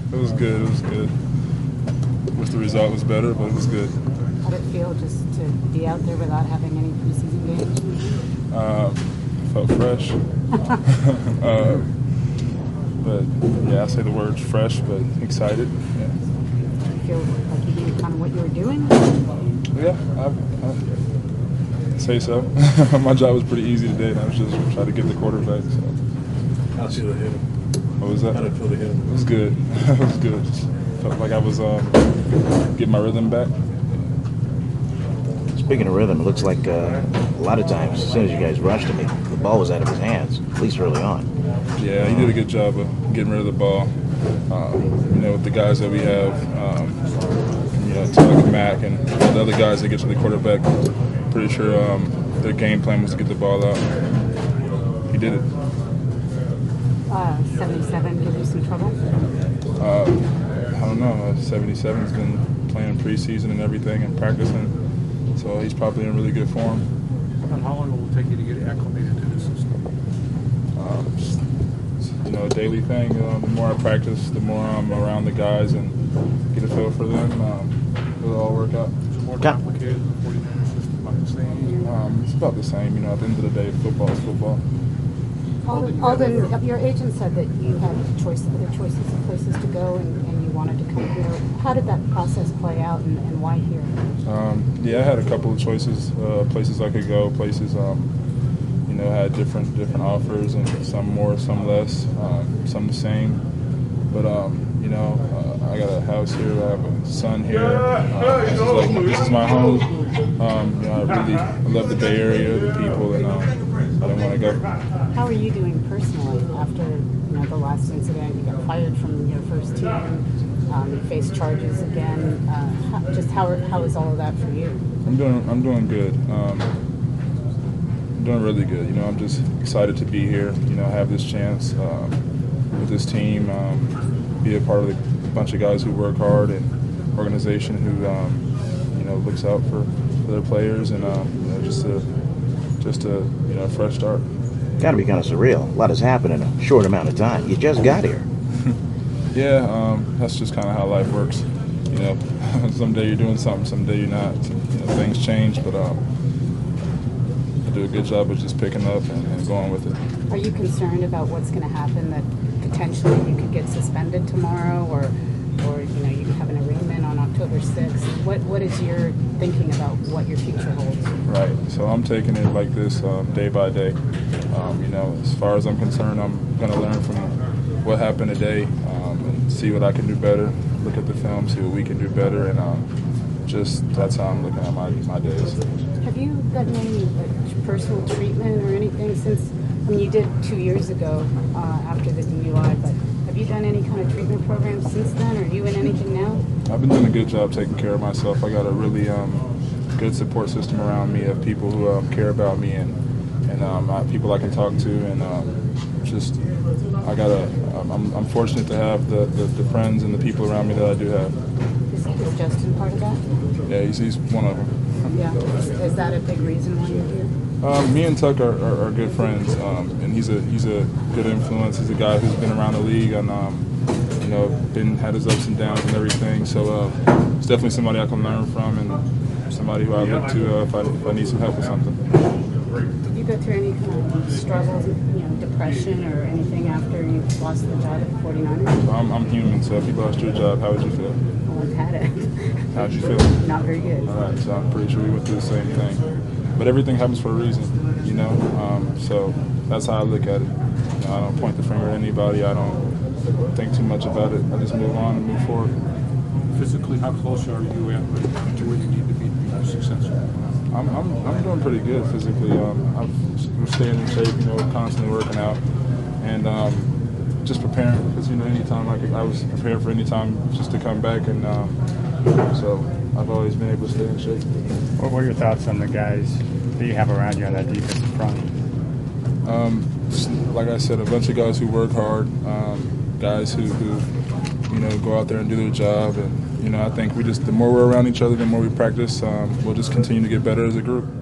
It was good. It was good. Wish the result was better, but it was good. How did it feel just to be out there without having any preseason games? Felt fresh. But yeah, I say the words fresh, but excited. Yeah. Do you feel like you knew kind of what you were doing? Yeah, I say so. My job was pretty easy today, and I was just trying to get the quarterback. So. How'd you hit him? What was that? How did it feel to hit him? It was good. It was good. Felt like I was getting my rhythm back. Speaking of rhythm, it looks like a lot of times, as soon as you guys rushed him, the ball was out of his hands, at least early on. Yeah, he did a good job of getting rid of the ball. With the guys that we have, Tuck and Mack and the other guys that get to the quarterback, pretty sure their game plan was to get the ball out. He did it. 77 give you some trouble? I don't know. 77's been playing preseason and everything and practicing, so he's probably in really good form. And how long will it take you to get acclimated to the system? A daily thing. The more I practice, the more I'm around the guys and get a feel for them. It'll all work out. Is it more complicated than the 49er system? About the same? It's about the same. At the end of the day, football is football. Alden, your agent said that you had other choices of places to go and you wanted to come here. How did that process play out and why here? I had a couple of choices, places I could go, places had different offers, and some more, some less, some the same. But I got a house here, I have a son here. This is my home. I love the Bay Area, the people, and I don't want to go. How are you doing personally after the last incident? You got fired from your first team. You faced charges again. How is all of that for you? I'm doing good. I'm doing really good. I'm just excited to be here. Have this chance with this team, be a part of a bunch of guys who work hard and organization who looks out for their players, and just a fresh start. Got to be kind of surreal. A lot has happened in a short amount of time. You just got here. Yeah, that's just kind of how life works. Someday you're doing something, someday you're not. Things change, but I do a good job of just picking up and going with it. Are you concerned about what's going to happen, that potentially you could get suspended tomorrow, or you could have an arraignment on October 6th? What is your thinking about what your future holds? Right. So I'm taking it like this, day by day. As far as I'm concerned, I'm going to learn from what happened today, and see what I can do better. Look at the film, see what we can do better, and that's how I'm looking at my days. Have you gotten any personal treatment or anything since? You did 2 years ago after the DUI, but have you done any kind of treatment program since then? Are you in anything now? I've been doing a good job taking care of myself. I got a really good support system around me of people who care about me and people I can talk to, and I'm fortunate to have the friends and the people around me that I do have. Is Justin part of that? Yeah, he's one of them. Yeah. Is that a big reason why you're here? Me and Tuck are good friends, and he's a good influence. He's a guy who's been around the league and had his ups and downs and everything. So it's definitely somebody I can learn from, and somebody who I look to if I need some help with something. Did you go through any kind of struggles, depression or anything after you lost the job at the 49ers? I'm human, so if you lost your job, how would you feel? Well, I've had it. How'd you feel? Not very good. All right, so I'm pretty sure we went through the same thing. But everything happens for a reason, so that's how I look at it. I don't point the finger at anybody. I don't think too much about it. I just move on and move forward. Physically, how close are you to where you need to be successful? I'm doing pretty good physically. I'm staying in shape, constantly working out, and just preparing, because anytime I was prepared for any time just to come back, and so I've always been able to stay in shape. What were your thoughts on the guys that you have around you on that defensive front? Like I said, a bunch of guys who work hard, guys who go out there and do their job, and I think the more we're around each other, the more we practice, we'll just continue to get better as a group.